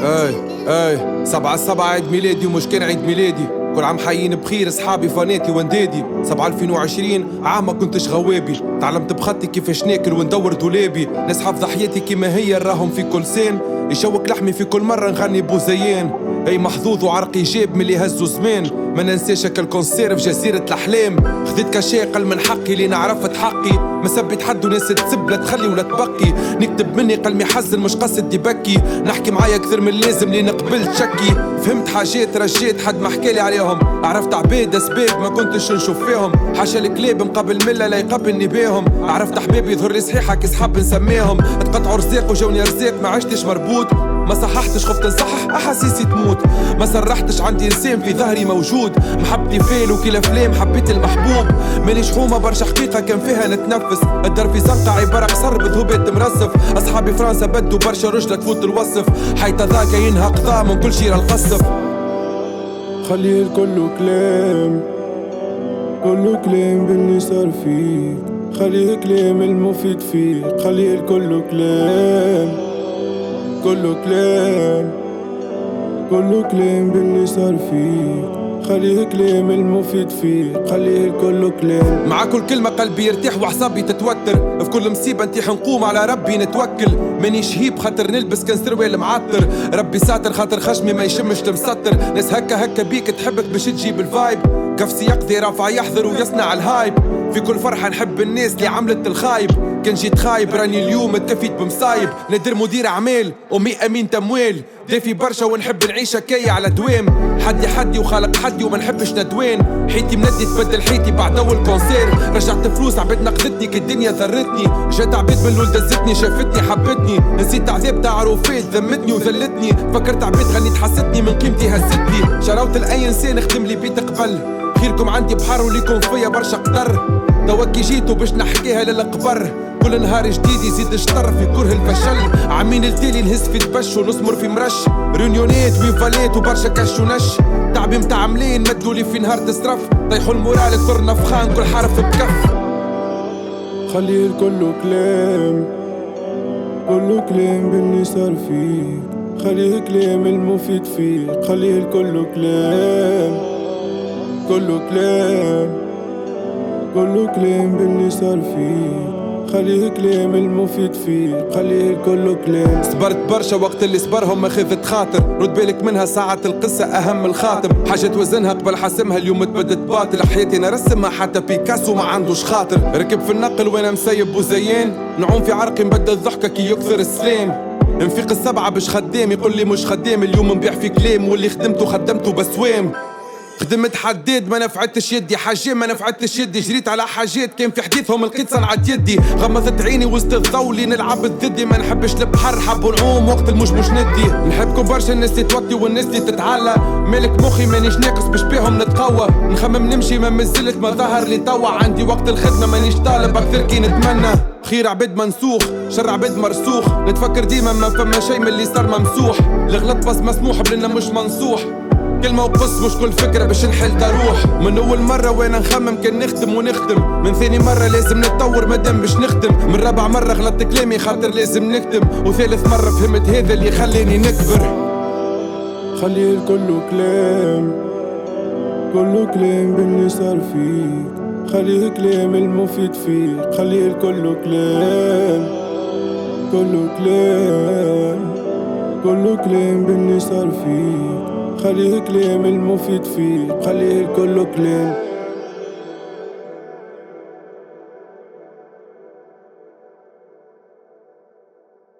اي 7/7 عيد ميلادي ومش كان عيد ميلادي. كل عام حيين بخير اصحابي فاناتي واندادي. 7/2020 عام ما كنتش غوابي. تعلمت بخطي كيفاش ناكل وندور دولابي. ناس حافظة حياتي كيما هي نراهم في كل سين. يشوك لحمي في كل مرة نغني بوزيان. اي محظوظ وعرقي جاب من اللي هزو زمان. ما ننساش اكل كونسير في جزيرة الاحلام. خذيت كاشي اقل من حقي لين عرفت حقي. ما سبيت حد وناس تسب لا تخلي ولا تبقي. نكتب مني قلمي حزن مش قصد يبكي. نحكي معايا اكثر من اللازم لين قبلت شكي. فهمت حاجات رجيت حد ما حكالي عليهم. عرفت عباد اسباب ما كنتش نشوف فيهم. حاشا الكلاب مقابل ملة لا يقبلني بيهم. عرفت احبابي يظهر لي صحيحة كي صحاب نسميهم. اتقطعوا رزاق وجوني رزاق ما عشتش مربوط. ما صححتش خفت نصحح احاسيسي تموت. ما صرحتش عندي انسان في ظهري موجود. محبتي فيل وكي الافلام حبيت المحبوب. مانيش حومة برشا حقيقة كان فيها نتنفس. الدار في زنقة عبارة قصر بذهوبات مرصف. اصحابي فرنسا بدوا برشا رجلة تفوت الوصف. حيت ذاك ينهى قضاء من كل شي القصف. خليه الكل كلام، كله كلام باللي صار فيك. خليه كلام المفيد فيك. خليه الكل كلام، كله كلام، كله كلام باللي صار فيك. خليه كلام المفيد فيك. خليه الكل كلام. مع كل كلمة قلبي يرتاح وعصابي تتوتر. في كل مصيبة نتيح نقوم على ربي نتوكل. مانيش هيب خاطر نلبس كان سروال معطر. ربي ساتر خاطر خشمي ما يشمش المسطر. ناس هكا بيك تحبك باش تجيب الفايب. كفسي يقضي رافع يحضر ويصنع الهايب. في كل فرحة نحب الناس اللي عملت الخايب. كان جيت خايب راني اليوم اتكفيت بمصايب. نادر مدير اعمال ومي امين تمويل. دافي برشا ونحب نعيش هكايا على دوام. حدي وخالق حدي وما نحبش ندوان. حيتي مندي تبدل حيتي بعد اول كونسير. رجعت فلوس عباد نقدتني كي الدنيا ذرتني. جات عباد من الولد دزتني شافتني حبتني. نسيت عذاب تاع عروفات ذمتني وذلتني. فكرت عباد غنيت حستني من قيمتي هزتني. شراوت لاي انسان خدم لي بيت قبل. خيركم عندي بحر وليكم فيا برشا قدر. توكي جيتو باش نحكيها للقبر. كل نهار جديد يزيد شطر في كره الفشل. عامين التالي نهز في تبش ونصمر في مرش. ريونيونات ويفالات وبرشا كش ونش. تعبي متاع ملين مدولي في نهار تصرف. طيحوا المورال كثر نفخان كل حرف بكف. خليه الكل كلام، كله كلام باللي صار فيك. خليه كلام المفيد فيك. خليه الكل كلام، كله كلام، كله كلام باللي صار فيك. خليه كلام المفيد فيك. خليه الكل كلام. صبرت برشا وقت اللي صبرهم ما خذت خاطر. رد بالك منها ساعة القصة أهم الخاتم. حاجة توزنها قبل حاسمها اليوم تبدت باطل. حياتي أنا رسمها حتى بيكاسو ما عندوش خاطر. ركب في النقل وأنا مسيب وزيان. نعوم في عرقي مبدل ضحكة كي يكثر السلام. نفيق 7 باش خدام يقول لي مش خدام. اليوم نبيع في كلام واللي خدمته خدمته بسوام. خدمت حداد ما نفعتش يدي. حاجة ما نفعتش يدي. جريت على حاجات كان في حديثهم لقيت صنعت يدي. غمضت عيني وسط الضو اللي نلعب الضدي. ما نحبش البحر حبوا نعوم وقت المش ندي. نحبكم برشا الناس اللي توطي والناس اللي تتعلى. مالك مخي مانيش ناقص باش بيهم نتقوى. نخمم نمشي ما مازلت ما ظهر لي توا. عندي وقت الخدمة مانيش طالب اكثر كي نتمنى. خير عباد منسوخ شر عباد مرسوخ. نتفكر ديما ما فما شي من اللي صار ممسوح. الغلط بس مسموح بلنا مش منصوح. كلمة وقص مش كل فكرة باش نحل تروح. من أول مرة وانا نخمم كان نخدم ونخدم. من ثاني مرة لازم نتطور مادام باش نخدم. من رابع مرة غلطت كلامي خاطر لازم نكتم. وثالث مرة فهمت هذا اللي خلاني نكبر. خليه الكل كلام، كله كلام باللي صار فيك. خليه كلام المفيد فيك. خليه الكل كلام، كله كلام، كله كلام باللي صار فيك. خليه كلام المفيد فيك. خليه الكل كلام.